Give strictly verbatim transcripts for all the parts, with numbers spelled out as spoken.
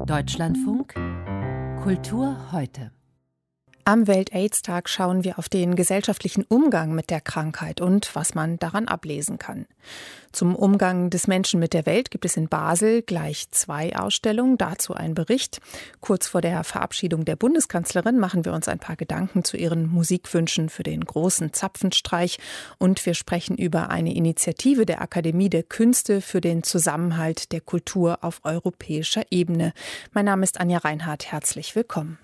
Deutschlandfunk Kultur heute. Am Welt-Aids-Tag schauen wir auf den gesellschaftlichen Umgang mit der Krankheit und was man daran ablesen kann. Zum Umgang des Menschen mit der Welt gibt es in Basel gleich zwei Ausstellungen, dazu ein Bericht. Kurz vor der Verabschiedung der Bundeskanzlerin machen wir uns ein paar Gedanken zu ihren Musikwünschen für den großen Zapfenstreich und wir sprechen über eine Initiative der Akademie der Künste für den Zusammenhalt der Kultur auf europäischer Ebene. Mein Name ist Anja Reinhardt, herzlich willkommen.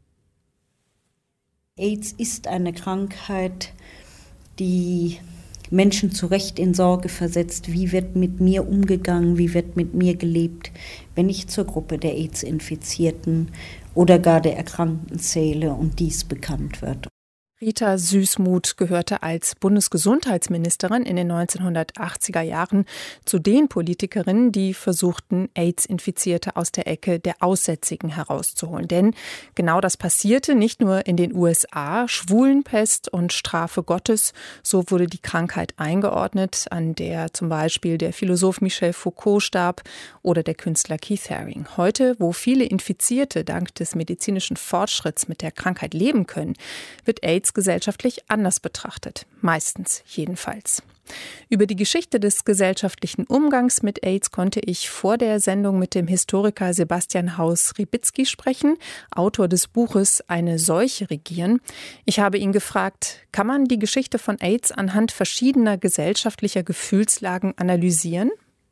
AIDS ist eine Krankheit, die Menschen zu Recht in Sorge versetzt. Wie wird mit mir umgegangen, wie wird mit mir gelebt, wenn ich zur Gruppe der AIDS-Infizierten oder gar der Erkrankten zähle und dies bekannt wird. Rita Süssmuth gehörte als Bundesgesundheitsministerin in den neunzehnhundertachtziger Jahren zu den Politikerinnen, die versuchten, AIDS-Infizierte aus der Ecke der Aussätzigen herauszuholen. Denn genau das passierte nicht nur in den U S A. Schwulenpest und Strafe Gottes, so wurde die Krankheit eingeordnet, an der zum Beispiel der Philosoph Michel Foucault starb oder der Künstler Keith Haring. Heute, wo viele Infizierte dank des medizinischen Fortschritts mit der Krankheit leben können, wird AIDS gesellschaftlich anders betrachtet. Meistens jedenfalls. Über die Geschichte des gesellschaftlichen Umgangs mit AIDS konnte ich vor der Sendung mit dem Historiker Sebastian Haus-Riebitzky sprechen, Autor des Buches Eine Seuche regieren. Ich habe ihn gefragt, kann man die Geschichte von AIDS anhand verschiedener gesellschaftlicher Gefühlslagen analysieren?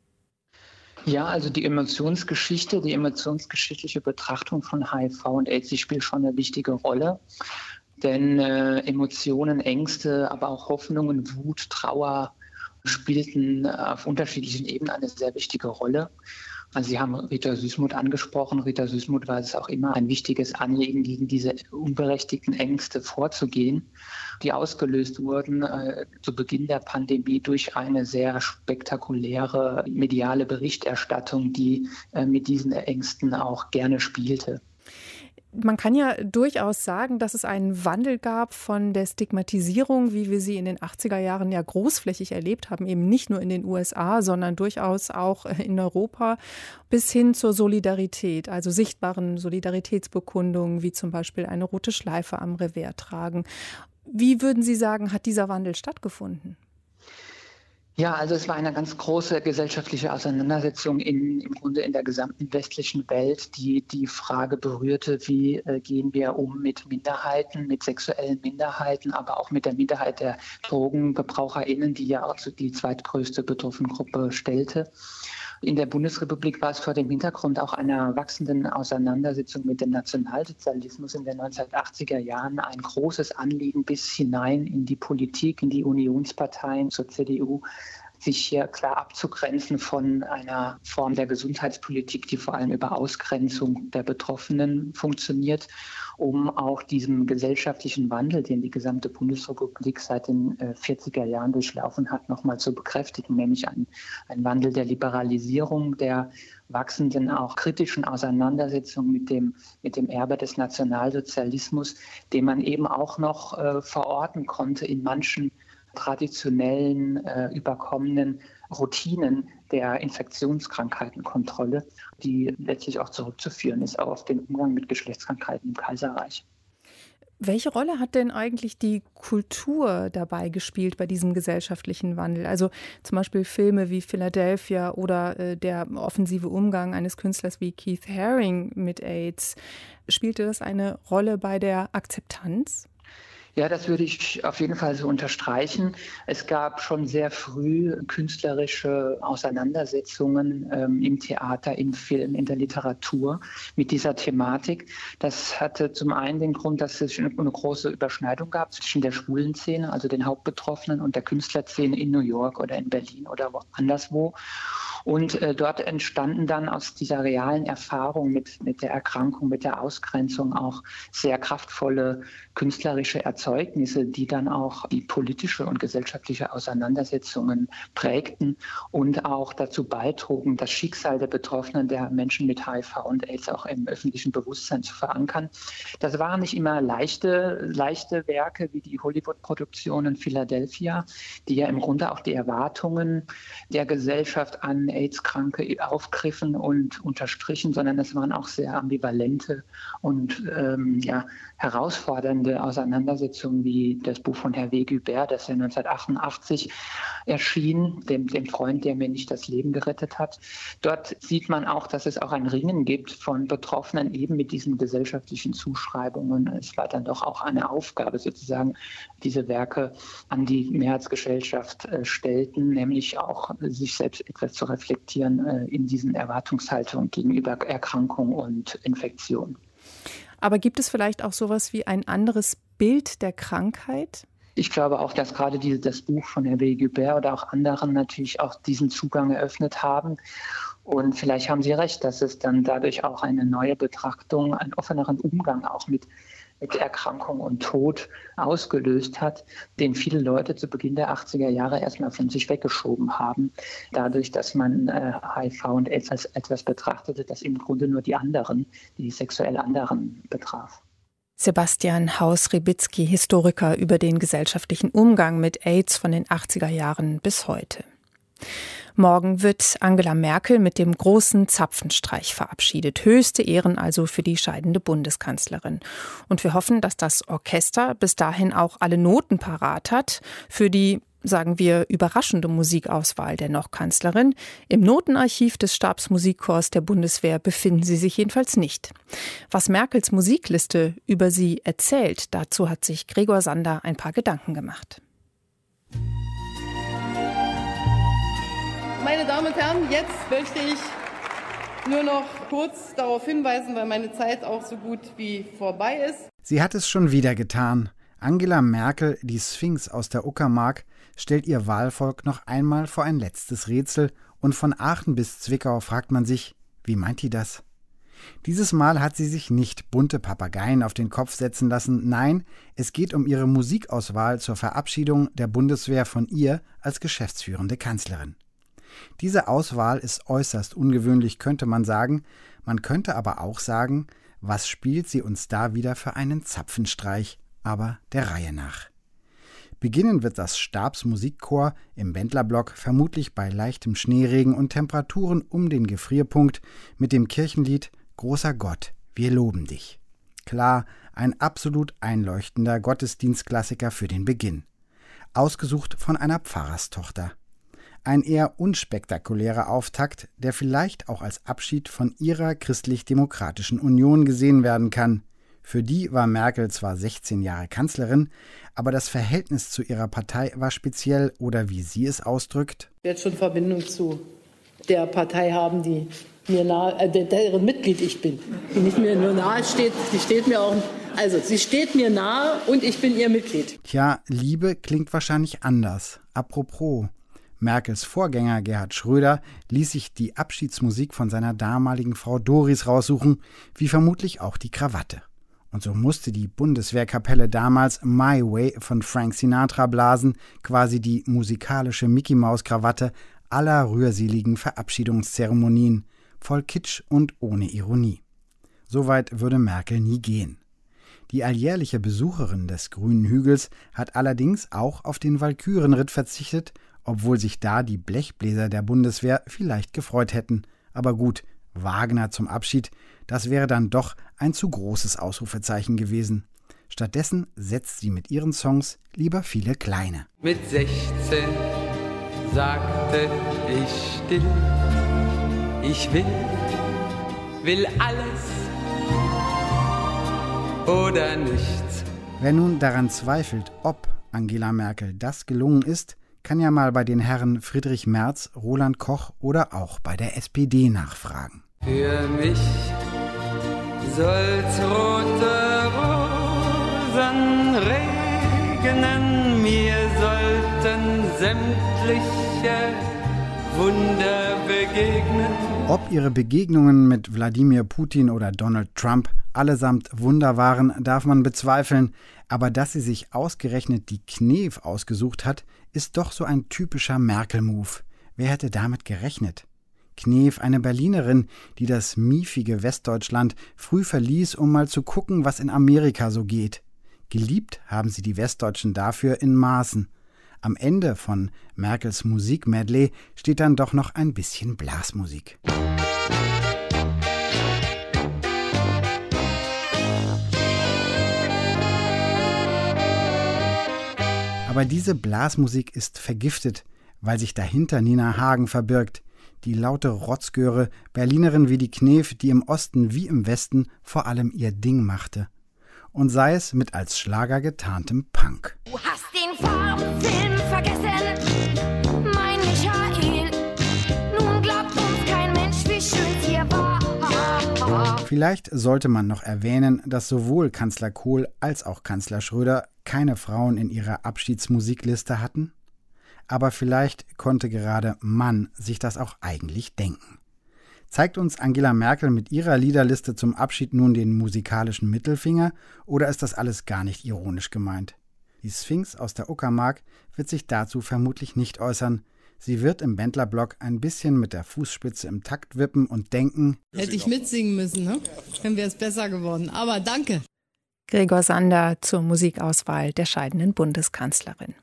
Ja, also die Emotionsgeschichte, die emotionsgeschichtliche Betrachtung von H I V und AIDS, die spielt schon eine wichtige Rolle. Denn äh, Emotionen, Ängste, aber auch Hoffnungen, Wut, Trauer spielten äh, auf unterschiedlichen Ebenen eine sehr wichtige Rolle. Also Sie haben Rita Süssmuth angesprochen. Rita Süssmuth war es auch immer ein wichtiges Anliegen, gegen diese unberechtigten Ängste vorzugehen, die ausgelöst wurden äh, zu Beginn der Pandemie durch eine sehr spektakuläre mediale Berichterstattung, die äh, mit diesen Ängsten auch gerne spielte. Man kann ja durchaus sagen, dass es einen Wandel gab von der Stigmatisierung, wie wir sie in den achtziger Jahren ja großflächig erlebt haben, eben nicht nur in den U S A, sondern durchaus auch in Europa, bis hin zur Solidarität, also sichtbaren Solidaritätsbekundungen, wie zum Beispiel eine rote Schleife am Revers tragen. Wie würden Sie sagen, hat dieser Wandel stattgefunden? Ja, also es war eine ganz große gesellschaftliche Auseinandersetzung in, im Grunde in der gesamten westlichen Welt, die die Frage berührte, wie äh, gehen wir um mit Minderheiten, mit sexuellen Minderheiten, aber auch mit der Minderheit der DrogengebraucherInnen, die ja auch die zweitgrößte betroffene Gruppe stellte. In der Bundesrepublik war es vor dem Hintergrund auch einer wachsenden Auseinandersetzung mit dem Nationalsozialismus in den neunzehnhundertachtziger Jahren ein großes Anliegen bis hinein in die Politik, in die Unionsparteien, zur C D U, sich hier klar abzugrenzen von einer Form der Gesundheitspolitik, die vor allem über Ausgrenzung der Betroffenen funktioniert, um auch diesem gesellschaftlichen Wandel, den die gesamte Bundesrepublik seit den äh, vierziger Jahren durchlaufen hat, nochmal zu bekräftigen, nämlich ein, ein Wandel der Liberalisierung, der wachsenden, auch kritischen Auseinandersetzung mit dem, mit dem Erbe des Nationalsozialismus, den man eben auch noch äh, verorten konnte in manchen traditionellen, äh, überkommenen Routinen der Infektionskrankheitenkontrolle, die letztlich auch zurückzuführen ist auf den Umgang mit Geschlechtskrankheiten im Kaiserreich. Welche Rolle hat denn eigentlich die Kultur dabei gespielt bei diesem gesellschaftlichen Wandel? Also zum Beispiel Filme wie Philadelphia oder äh, der offensive Umgang eines Künstlers wie Keith Haring mit AIDS. Spielte das eine Rolle bei der Akzeptanz? Ja, das würde ich auf jeden Fall so unterstreichen. Es gab schon sehr früh künstlerische Auseinandersetzungen ähm, im Theater, im Film, in der Literatur mit dieser Thematik. Das hatte zum einen den Grund, dass es eine große Überschneidung gab zwischen der schwulen Szene, also den Hauptbetroffenen, und der Künstlerszene in New York oder in Berlin oder anderswo. Und äh, dort entstanden dann aus dieser realen Erfahrung mit, mit der Erkrankung, mit der Ausgrenzung auch sehr kraftvolle künstlerische Erzeugnisse, die dann auch die politische und gesellschaftliche Auseinandersetzungen prägten und auch dazu beitrugen, das Schicksal der Betroffenen, der Menschen mit H I V und AIDS auch im öffentlichen Bewusstsein zu verankern. Das waren nicht immer leichte, leichte Werke wie die Hollywood-Produktion in Philadelphia, die ja im Grunde auch die Erwartungen der Gesellschaft an AIDS-Kranke aufgriffen und unterstrichen, sondern es waren auch sehr ambivalente und ähm, ja, herausfordernde Auseinandersetzungen, wie das Buch von Hervé Guibert, das ja neunzehnhundertachtundachtzig erschien, dem, dem Freund, der mir nicht das Leben gerettet hat. Dort sieht man auch, dass es auch ein Ringen gibt von Betroffenen eben mit diesen gesellschaftlichen Zuschreibungen. Es war dann doch auch eine Aufgabe sozusagen, diese Werke an die Mehrheitsgesellschaft äh, stellten, nämlich auch sich selbst etwas zu reflektieren äh, in diesen Erwartungshaltungen gegenüber Erkrankung und Infektion. Aber gibt es vielleicht auch sowas wie ein anderes Bild der Krankheit? Ich glaube auch, dass gerade die, das Buch von Hervé Guibert oder auch anderen natürlich auch diesen Zugang eröffnet haben. Und vielleicht haben Sie recht, dass es dann dadurch auch eine neue Betrachtung, einen offeneren Umgang auch mit, mit Erkrankung und Tod ausgelöst hat, den viele Leute zu Beginn der achtziger Jahre erstmal von sich weggeschoben haben. Dadurch, dass man äh, H I V und AIDS als etwas betrachtete, das im Grunde nur die anderen, die sexuell anderen betraf. Sebastian Haus-Rebitzky, Historiker über den gesellschaftlichen Umgang mit AIDS von den achtziger Jahren bis heute. Morgen wird Angela Merkel mit dem großen Zapfenstreich verabschiedet. Höchste Ehren also für die scheidende Bundeskanzlerin. Und wir hoffen, dass das Orchester bis dahin auch alle Noten parat hat für die, sagen wir, überraschende Musikauswahl der Noch-Kanzlerin. Im Notenarchiv des Stabsmusikchors der Bundeswehr befinden sie sich jedenfalls nicht. Was Merkels Musikliste über sie erzählt, dazu hat sich Gregor Sander ein paar Gedanken gemacht. Meine Damen und Herren, jetzt möchte ich nur noch kurz darauf hinweisen, weil meine Zeit auch so gut wie vorbei ist. Sie hat es schon wieder getan. Angela Merkel, die Sphinx aus der Uckermark, stellt ihr Wahlvolk noch einmal vor ein letztes Rätsel und von Aachen bis Zwickau fragt man sich, wie meint die das? Dieses Mal hat sie sich nicht bunte Papageien auf den Kopf setzen lassen. Nein, es geht um ihre Musikauswahl zur Verabschiedung der Bundeswehr von ihr als geschäftsführende Kanzlerin. Diese Auswahl ist äußerst ungewöhnlich, könnte man sagen. Man könnte aber auch sagen, was spielt sie uns da wieder für einen Zapfenstreich, aber der Reihe nach. Beginnen wird das Stabsmusikchor im Wendlerblock vermutlich bei leichtem Schneeregen und Temperaturen um den Gefrierpunkt mit dem Kirchenlied »Großer Gott, wir loben dich«. Klar, ein absolut einleuchtender Gottesdienstklassiker für den Beginn. Ausgesucht von einer Pfarrerstochter. Ein eher unspektakulärer Auftakt, der vielleicht auch als Abschied von ihrer christlich-demokratischen Union gesehen werden kann. Für die war Merkel zwar sechzehn Jahre Kanzlerin, aber das Verhältnis zu ihrer Partei war speziell oder wie sie es ausdrückt: Ich werde schon Verbindung zu der Partei haben, die mir nahe, äh, deren Mitglied ich bin. Die nicht mir nur nahe steht, die steht mir auch, also sie steht mir nahe und ich bin ihr Mitglied. Tja, Liebe klingt wahrscheinlich anders. Apropos, Merkels Vorgänger Gerhard Schröder ließ sich die Abschiedsmusik von seiner damaligen Frau Doris raussuchen, wie vermutlich auch die Krawatte. Und so musste die Bundeswehrkapelle damals My Way von Frank Sinatra blasen, quasi die musikalische Mickey-Maus-Krawatte aller rührseligen Verabschiedungszeremonien, voll Kitsch und ohne Ironie. Soweit würde Merkel nie gehen. Die alljährliche Besucherin des Grünen Hügels hat allerdings auch auf den Walkürenritt verzichtet, obwohl sich da die Blechbläser der Bundeswehr vielleicht gefreut hätten. Aber gut, Wagner zum Abschied, das wäre dann doch ein zu großes Ausrufezeichen gewesen. Stattdessen setzt sie mit ihren Songs lieber viele kleine. Mit sechzehn sagte ich still, ich will, will alles oder nichts. Wer nun daran zweifelt, ob Angela Merkel das gelungen ist, kann ja mal bei den Herren Friedrich Merz, Roland Koch oder auch bei der S P D nachfragen. Für mich soll's rote Rosen regnen, mir sollten sämtliche Wunder begegnen. Ob ihre Begegnungen mit Wladimir Putin oder Donald Trump allesamt Wunder waren, darf man bezweifeln. Aber dass sie sich ausgerechnet die Knef ausgesucht hat, ist doch so ein typischer Merkel-Move. Wer hätte damit gerechnet? Knef, eine Berlinerin, die das miefige Westdeutschland früh verließ, um mal zu gucken, was in Amerika so geht. Geliebt haben sie die Westdeutschen dafür in Maßen. Am Ende von Merkels Musikmedley steht dann doch noch ein bisschen Blasmusik. Aber diese Blasmusik ist vergiftet, weil sich dahinter Nina Hagen verbirgt, die laute Rotzgöre, Berlinerin wie die Knef, die im Osten wie im Westen vor allem ihr Ding machte. Und sei es mit als Schlager getarntem Punk. Du hast den Farbenfilm vergessen, mein Michael. Nun glaubt uns kein Mensch, wie schön es hier war. Vielleicht sollte man noch erwähnen, dass sowohl Kanzler Kohl als auch Kanzler Schröder keine Frauen in ihrer Abschiedsmusikliste hatten. Aber vielleicht konnte gerade Mann sich das auch eigentlich denken. Zeigt uns Angela Merkel mit ihrer Liederliste zum Abschied nun den musikalischen Mittelfinger oder ist das alles gar nicht ironisch gemeint? Die Sphinx aus der Uckermark wird sich dazu vermutlich nicht äußern. Sie wird im Bändlerblock ein bisschen mit der Fußspitze im Takt wippen und denken: Hätte ich mitsingen müssen, ne? Dann wäre es besser geworden. Aber danke. Gregor Sander zur Musikauswahl der scheidenden Bundeskanzlerin.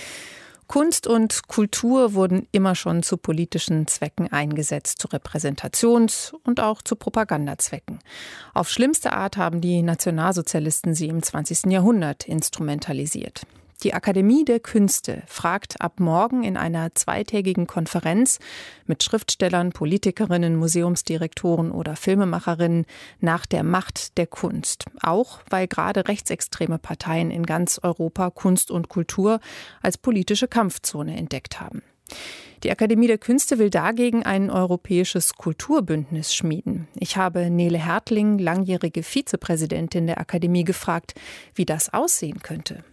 Kunst und Kultur wurden immer schon zu politischen Zwecken eingesetzt, zu Repräsentations- und auch zu Propagandazwecken. Auf schlimmste Art haben die Nationalsozialisten sie im zwanzigsten Jahrhundert instrumentalisiert. Die Akademie der Künste fragt ab morgen in einer zweitägigen Konferenz mit Schriftstellern, Politikerinnen, Museumsdirektoren oder Filmemacherinnen nach der Macht der Kunst. Auch weil gerade rechtsextreme Parteien in ganz Europa Kunst und Kultur als politische Kampfzone entdeckt haben. Die Akademie der Künste will dagegen ein europäisches Kulturbündnis schmieden. Ich habe Nele Hertling, langjährige Vizepräsidentin der Akademie, gefragt, wie das aussehen könnte.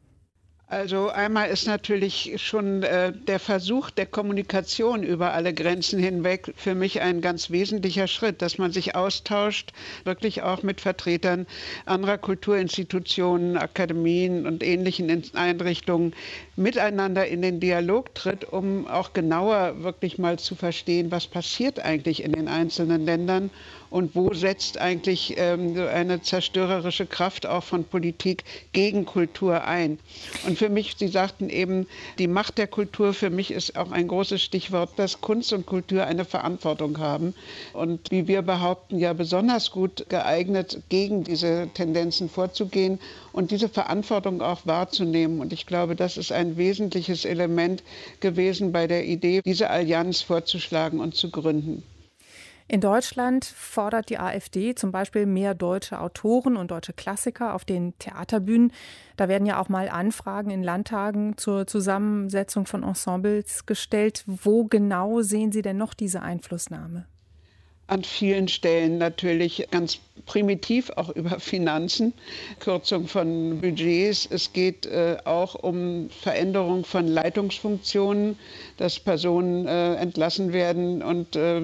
Also einmal ist natürlich schon äh, der Versuch der Kommunikation über alle Grenzen hinweg für mich ein ganz wesentlicher Schritt, dass man sich austauscht, wirklich auch mit Vertretern anderer Kulturinstitutionen, Akademien und ähnlichen Einrichtungen miteinander in den Dialog tritt, um auch genauer wirklich mal zu verstehen, was passiert eigentlich in den einzelnen Ländern und wo setzt eigentlich ähm, eine zerstörerische Kraft auch von Politik gegen Kultur ein. Und für mich, Sie sagten eben, die Macht der Kultur, für mich ist auch ein großes Stichwort, dass Kunst und Kultur eine Verantwortung haben und wie wir behaupten, ja besonders gut geeignet, gegen diese Tendenzen vorzugehen und diese Verantwortung auch wahrzunehmen. Und ich glaube, das ist ein wesentliches Element gewesen bei der Idee, diese Allianz vorzuschlagen und zu gründen. In Deutschland fordert die AfD zum Beispiel mehr deutsche Autoren und deutsche Klassiker auf den Theaterbühnen. Da werden ja auch mal Anfragen in Landtagen zur Zusammensetzung von Ensembles gestellt. Wo genau sehen Sie denn noch diese Einflussnahme? An vielen Stellen natürlich ganz primitiv, auch über Finanzen, Kürzung von Budgets. Es geht äh, auch um Veränderung von Leitungsfunktionen, dass Personen äh, entlassen werden und äh,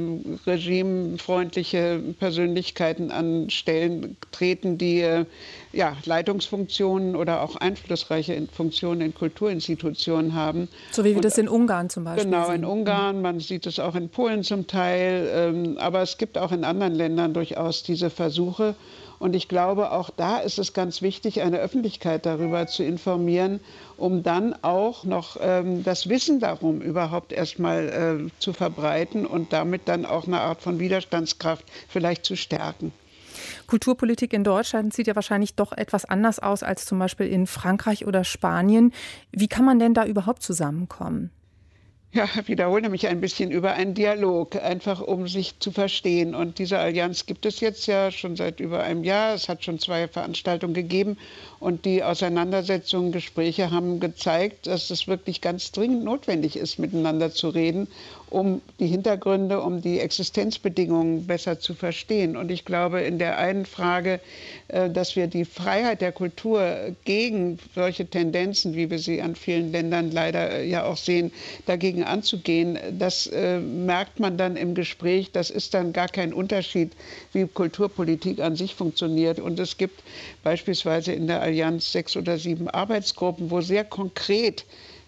regimefreundliche Persönlichkeiten an Stellen treten, die äh, ja, Leitungsfunktionen oder auch einflussreiche Funktionen in Kulturinstitutionen haben. So wie wir und, das in Ungarn zum Beispiel Genau, sehen. in Ungarn, man sieht es auch in Polen zum Teil, ähm, aber es gibt auch in anderen Ländern durchaus diese Versuche. Und ich glaube, auch da ist es ganz wichtig, eine Öffentlichkeit darüber zu informieren, um dann auch noch ähm, das Wissen darum überhaupt erstmal äh, zu verbreiten und damit dann auch eine Art von Widerstandskraft vielleicht zu stärken. Kulturpolitik in Deutschland sieht ja wahrscheinlich doch etwas anders aus als zum Beispiel in Frankreich oder Spanien. Wie kann man denn da überhaupt zusammenkommen? Ja, ich wiederhole mich ein bisschen über einen Dialog, einfach um sich zu verstehen. Und diese Allianz gibt es jetzt ja schon seit über einem Jahr. Es hat schon zwei Veranstaltungen gegeben. Und die Auseinandersetzungen, Gespräche haben gezeigt, dass es wirklich ganz dringend notwendig ist, miteinander zu reden, um die Hintergründe, um die Existenzbedingungen besser zu verstehen. Und ich glaube, in der einen Frage, dass wir die Freiheit der Kultur gegen solche Tendenzen, wie wir sie an vielen Ländern leider ja auch sehen, dagegen anzugehen, das äh, merkt man dann im Gespräch. Das ist dann gar kein Unterschied, wie Kulturpolitik an sich funktioniert. Und es gibt beispielsweise in der Allianz sechs oder sieben Arbeitsgruppen, wo sehr konkret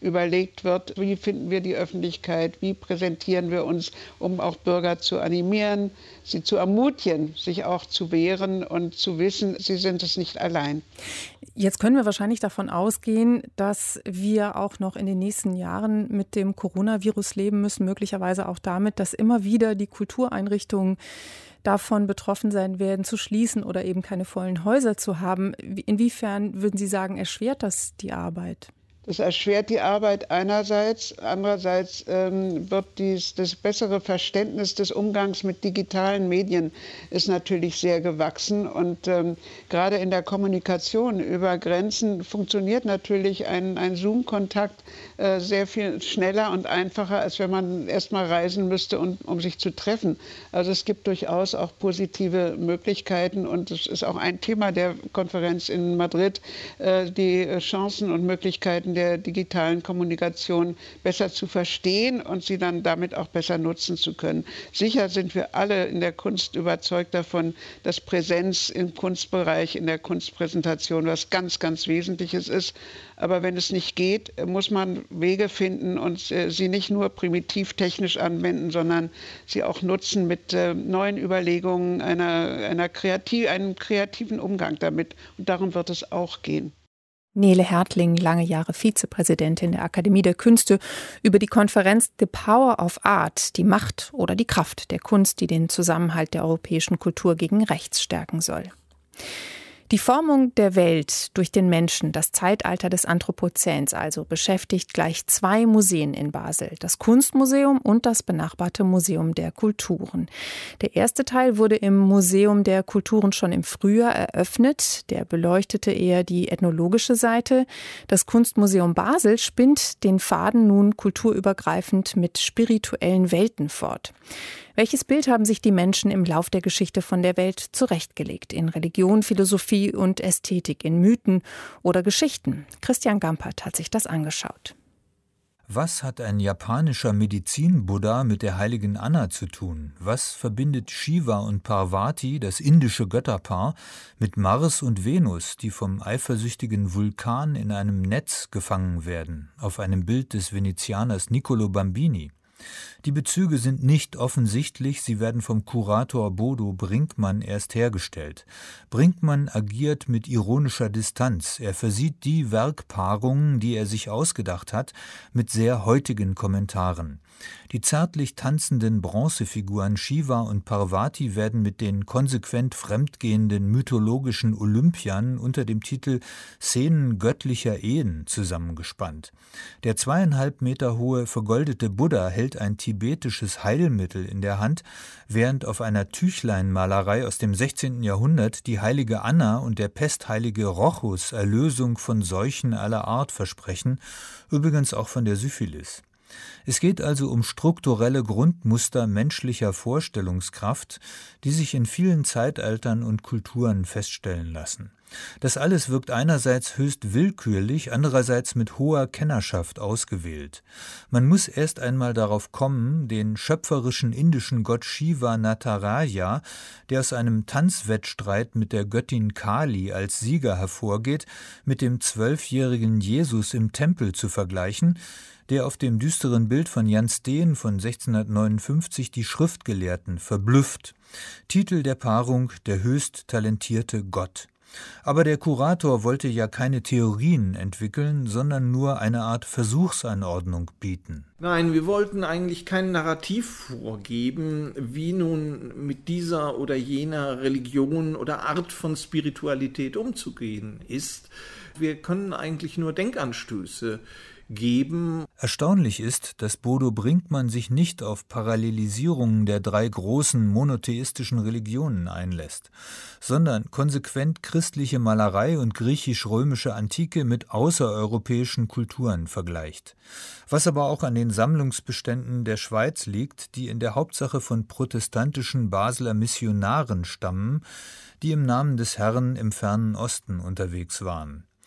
überlegt wird, wie finden wir die Öffentlichkeit, wie präsentieren wir uns, um auch Bürger zu animieren, sie zu ermutigen, sich auch zu wehren und zu wissen, sie sind es nicht allein. Jetzt können wir wahrscheinlich davon ausgehen, dass wir auch noch in den nächsten Jahren mit dem Coronavirus leben müssen, möglicherweise auch damit, dass immer wieder die Kultureinrichtungen davon betroffen sein werden, zu schließen oder eben keine vollen Häuser zu haben. Inwiefern würden Sie sagen, erschwert das die Arbeit? Das erschwert die Arbeit einerseits, andererseits ähm, wird dies, das bessere Verständnis des Umgangs mit digitalen Medien ist natürlich sehr gewachsen und ähm, gerade in der Kommunikation über Grenzen funktioniert natürlich ein, ein Zoom-Kontakt äh, sehr viel schneller und einfacher, als wenn man erst mal reisen müsste, um, um sich zu treffen. Also es gibt durchaus auch positive Möglichkeiten und es ist auch ein Thema der Konferenz in Madrid, äh, die Chancen und Möglichkeiten der digitalen Kommunikation besser zu verstehen und sie dann damit auch besser nutzen zu können. Sicher sind wir alle in der Kunst überzeugt davon, dass Präsenz im Kunstbereich, in der Kunstpräsentation was ganz, ganz Wesentliches ist. Aber wenn es nicht geht, muss man Wege finden und äh, sie nicht nur primitiv technisch anwenden, sondern sie auch nutzen mit äh, neuen Überlegungen, einer, einer kreativ, einem kreativen Umgang damit. Und darum wird es auch gehen. Nele Hertling, lange Jahre Vizepräsidentin der Akademie der Künste, über die Konferenz The Power of Art, die Macht oder die Kraft der Kunst, die den Zusammenhalt der europäischen Kultur gegen rechts stärken soll. Die Formung der Welt durch den Menschen, das Zeitalter des Anthropozäns also, beschäftigt gleich zwei Museen in Basel, das Kunstmuseum und das benachbarte Museum der Kulturen. Der erste Teil wurde im Museum der Kulturen schon im Frühjahr eröffnet. Der beleuchtete eher die ethnologische Seite. Das Kunstmuseum Basel spinnt den Faden nun kulturübergreifend mit spirituellen Welten fort. Welches Bild haben sich die Menschen im Lauf der Geschichte von der Welt zurechtgelegt? In Religion, Philosophie und Ästhetik, in Mythen oder Geschichten? Christian Gampert hat sich das angeschaut. Was hat ein japanischer Medizin-Buddha mit der heiligen Anna zu tun? Was verbindet Shiva und Parvati, das indische Götterpaar, mit Mars und Venus, die vom eifersüchtigen Vulkan in einem Netz gefangen werden, auf einem Bild des Venezianers Niccolo Bambini? Die Bezüge sind nicht offensichtlich, sie werden vom Kurator Bodo Brinkmann erst hergestellt. Brinkmann agiert mit ironischer Distanz. Er versieht die Werkpaarungen, die er sich ausgedacht hat, mit sehr heutigen Kommentaren. Die zärtlich tanzenden Bronzefiguren Shiva und Parvati werden mit den konsequent fremdgehenden mythologischen Olympiern unter dem Titel Szenen göttlicher Ehen zusammengespannt. Der zweieinhalb Meter hohe vergoldete Buddha hält ein tibetisches Heilmittel in der Hand, während auf einer Tüchleinmalerei aus dem sechzehnten Jahrhundert die heilige Anna und der pestheilige Rochus Erlösung von Seuchen aller Art versprechen, übrigens auch von der Syphilis. Es geht also um strukturelle Grundmuster menschlicher Vorstellungskraft, die sich in vielen Zeitaltern und Kulturen feststellen lassen. Das alles wirkt einerseits höchst willkürlich, andererseits mit hoher Kennerschaft ausgewählt. Man muss erst einmal darauf kommen, den schöpferischen indischen Gott Shiva Nataraja, der aus einem Tanzwettstreit mit der Göttin Kali als Sieger hervorgeht, mit dem zwölfjährigen Jesus im Tempel zu vergleichen, der auf dem düsteren Bild von Jan Steen von sechzehnhundertneunundfünfzig die Schriftgelehrten verblüfft. Titel der Paarung: Der höchst talentierte Gott. Aber der Kurator wollte ja keine Theorien entwickeln, sondern nur eine Art Versuchsanordnung bieten. Nein, wir wollten eigentlich kein Narrativ vorgeben, wie nun mit dieser oder jener Religion oder Art von Spiritualität umzugehen ist. Wir können eigentlich nur Denkanstöße geben. Erstaunlich ist, dass Bodo Brinkmann sich nicht auf Parallelisierungen der drei großen monotheistischen Religionen einlässt, sondern konsequent christliche Malerei und griechisch-römische Antike mit außereuropäischen Kulturen vergleicht. Was aber auch an den Sammlungsbeständen der Schweiz liegt, die in der Hauptsache von protestantischen Basler Missionaren stammen, die im Namen des Herrn im fernen Osten unterwegs waren.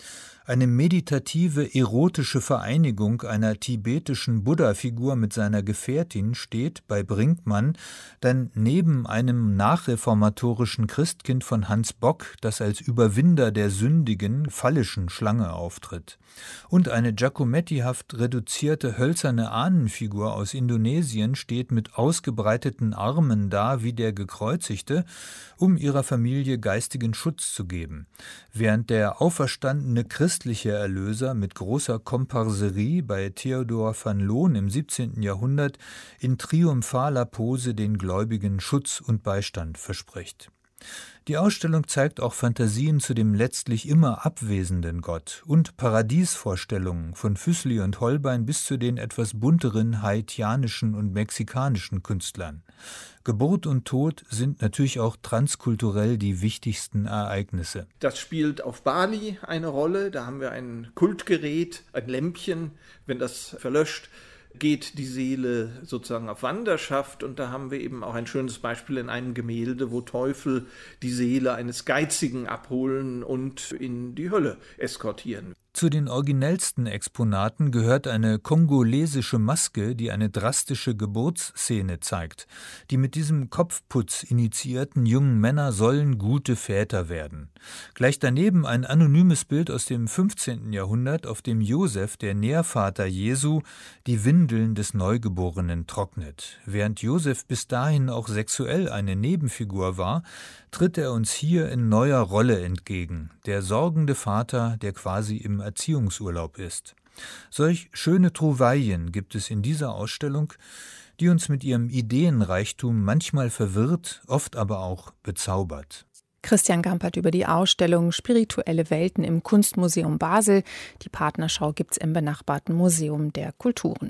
Eine meditative, erotische Vereinigung einer tibetischen Buddha-Figur mit seiner Gefährtin steht bei Brinkmann dann neben einem nachreformatorischen Christkind von Hans Bock, das als Überwinder der sündigen, phallischen Schlange auftritt. Und eine Giacometti-haft reduzierte hölzerne Ahnenfigur aus Indonesien steht mit ausgebreiteten Armen da wie der Gekreuzigte, um ihrer Familie geistigen Schutz zu geben, während der auferstandene christliche Erlöser mit großer Komparserie bei Theodor van Loon im siebzehnten Jahrhundert in triumphaler Pose den Gläubigen Schutz und Beistand verspricht. Die Ausstellung zeigt auch Fantasien zu dem letztlich immer abwesenden Gott und Paradiesvorstellungen von Füssli und Holbein bis zu den etwas bunteren haitianischen und mexikanischen Künstlern. Geburt und Tod sind natürlich auch transkulturell die wichtigsten Ereignisse. Das spielt auf Bali eine Rolle. Da haben wir ein Kultgerät, ein Lämpchen. Wenn das verlöscht, geht die Seele sozusagen auf Wanderschaft, und da haben wir eben auch ein schönes Beispiel in einem Gemälde, wo Teufel die Seele eines Geizigen abholen und in die Hölle eskortieren. Zu den originellsten Exponaten gehört eine kongolesische Maske, die eine drastische Geburtsszene zeigt. Die mit diesem Kopfputz initiierten jungen Männer sollen gute Väter werden. Gleich daneben ein anonymes Bild aus dem fünfzehnten Jahrhundert, auf dem Josef, der Nährvater Jesu, die Windeln des Neugeborenen trocknet. Während Josef bis dahin auch sexuell eine Nebenfigur war, tritt er uns hier in neuer Rolle entgegen, der sorgende Vater, der quasi im Erziehungsurlaub ist. Solch schöne Trouvaillen gibt es in dieser Ausstellung, die uns mit ihrem Ideenreichtum manchmal verwirrt, oft aber auch bezaubert. Christian Gampert über die Ausstellung Spirituelle Welten im Kunstmuseum Basel. Die Partnerschau gibt's im benachbarten Museum der Kulturen.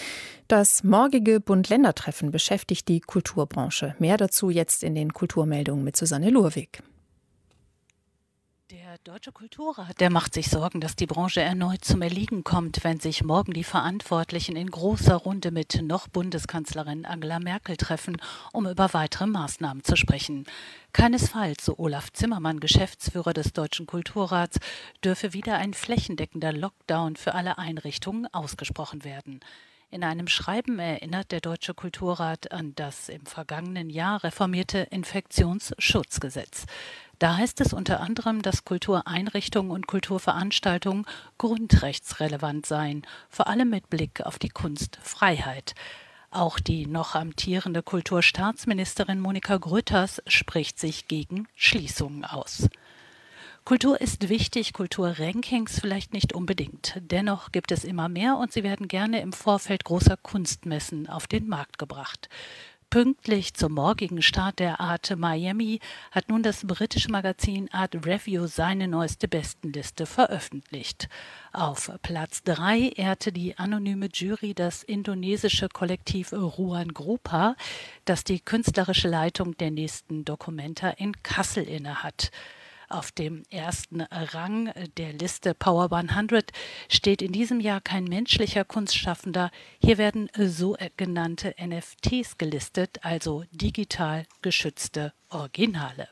Das morgige Bund-Länder-Treffen beschäftigt die Kulturbranche. Mehr dazu jetzt in den Kulturmeldungen mit Susanne Lurwig. Der Deutsche Kulturrat, der macht sich Sorgen, dass die Branche erneut zum Erliegen kommt, wenn sich morgen die Verantwortlichen in großer Runde mit noch Bundeskanzlerin Angela Merkel treffen, um über weitere Maßnahmen zu sprechen. Keinesfalls, so Olaf Zimmermann, Geschäftsführer des Deutschen Kulturrats, dürfe wieder ein flächendeckender Lockdown für alle Einrichtungen ausgesprochen werden. In einem Schreiben erinnert der Deutsche Kulturrat an das im vergangenen Jahr reformierte Infektionsschutzgesetz. Da heißt es unter anderem, dass Kultureinrichtungen und Kulturveranstaltungen grundrechtsrelevant seien, vor allem mit Blick auf die Kunstfreiheit. Auch die noch amtierende Kulturstaatsministerin Monika Grütters spricht sich gegen Schließungen aus. Kultur ist wichtig, Kulturrankings vielleicht nicht unbedingt. Dennoch gibt es immer mehr und sie werden gerne im Vorfeld großer Kunstmessen auf den Markt gebracht. Pünktlich zum morgigen Start der Art Miami hat nun das britische Magazin Art Review seine neueste Bestenliste veröffentlicht. Auf Platz drei ehrte die anonyme Jury das indonesische Kollektiv Ruan Grupa, das die künstlerische Leitung der nächsten Documenta in Kassel innehat. Auf dem ersten Rang der Liste Power hundert steht in diesem Jahr kein menschlicher Kunstschaffender. Hier werden so genannte N F Ts gelistet, also digital geschützte Originale.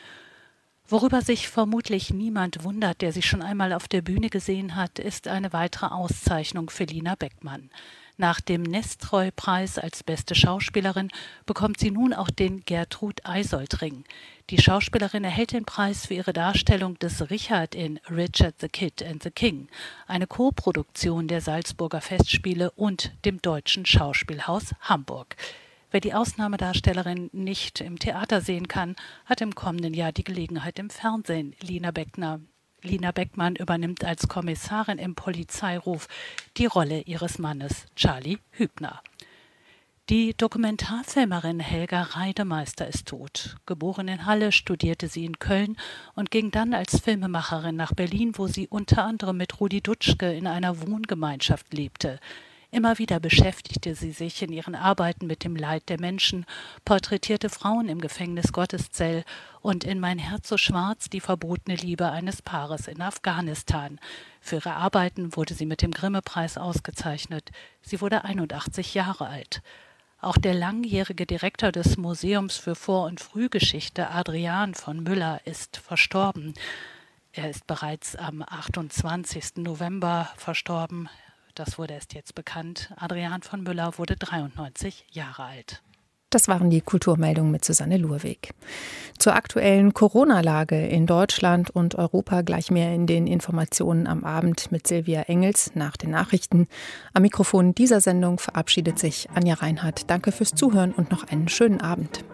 Worüber sich vermutlich niemand wundert, der sie schon einmal auf der Bühne gesehen hat, ist eine weitere Auszeichnung für Lina Beckmann. Nach dem Nestroy-Preis als beste Schauspielerin bekommt sie nun auch den Gertrud-Eysoldt-Ring. Die Schauspielerin erhält den Preis für ihre Darstellung des Richard in Richard the Kid and the King, eine Co-Produktion der Salzburger Festspiele und dem Deutschen Schauspielhaus Hamburg. Wer die Ausnahmedarstellerin nicht im Theater sehen kann, hat im kommenden Jahr die Gelegenheit im Fernsehen. Lina Beckner Lina Beckmann übernimmt als Kommissarin im Polizeiruf die Rolle ihres Mannes Charlie Hübner. Die Dokumentarfilmerin Helga Reidemeister ist tot. Geboren in Halle, studierte sie in Köln und ging dann als Filmemacherin nach Berlin, wo sie unter anderem mit Rudi Dutschke in einer Wohngemeinschaft lebte. Immer wieder beschäftigte sie sich in ihren Arbeiten mit dem Leid der Menschen, porträtierte Frauen im Gefängnis Gotteszell und in Mein Herz so schwarz die verbotene Liebe eines Paares in Afghanistan. Für ihre Arbeiten wurde sie mit dem Grimme-Preis ausgezeichnet. Sie wurde einundachtzig Jahre alt. Auch der langjährige Direktor des Museums für Vor- und Frühgeschichte, Adrian von Müller, ist verstorben. Er ist bereits am achtundzwanzigsten November verstorben. Das wurde erst jetzt bekannt. Adrian von Müller wurde dreiundneunzig Jahre alt. Das waren die Kulturmeldungen mit Susanne Lurweg. Zur aktuellen Corona-Lage in Deutschland und Europa gleich mehr in den Informationen am Abend mit Silvia Engels nach den Nachrichten. Am Mikrofon dieser Sendung verabschiedet sich Anja Reinhardt. Danke fürs Zuhören und noch einen schönen Abend.